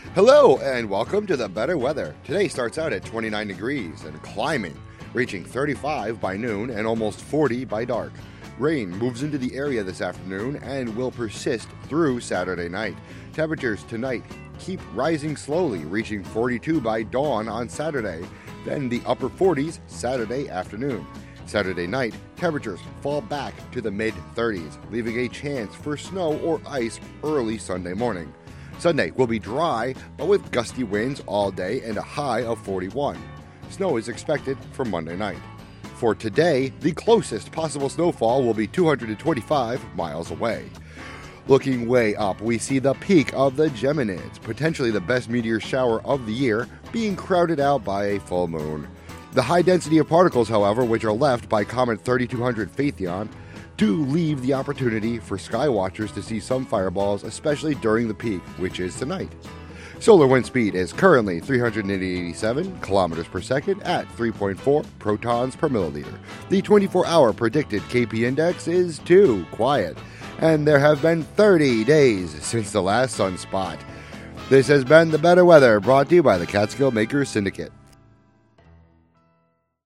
Hello and welcome to the better weather. Today starts out at 29 degrees and climbing, reaching 35 by noon and almost 40 by dark. Rain moves into the area this afternoon and will persist through Saturday night. Temperatures tonight keep rising slowly, reaching 42 by dawn on Saturday, then the upper 40s Saturday afternoon. Saturday night, temperatures fall back to the mid-30s, leaving a chance for snow or ice early Sunday morning. Sunday will be dry, but with gusty winds all day and a high of 41. Snow is expected for Monday night. For today, the closest possible snowfall will be 225 miles away. Looking way up, we see the peak of the Geminids, potentially the best meteor shower of the year, being crowded out by a full moon. The high density of particles, however, which are left by Comet 3200 Phaethon, do leave the opportunity for sky watchers to see some fireballs, especially during the peak, which is tonight. Solar wind speed is currently 387 kilometers per second at 3.4 protons per milliliter. The 24-hour predicted KP index is 2, quiet, and there have been 30 days since the last sunspot. This has been The Better Weather, brought to you by the Catskill Makers Syndicate.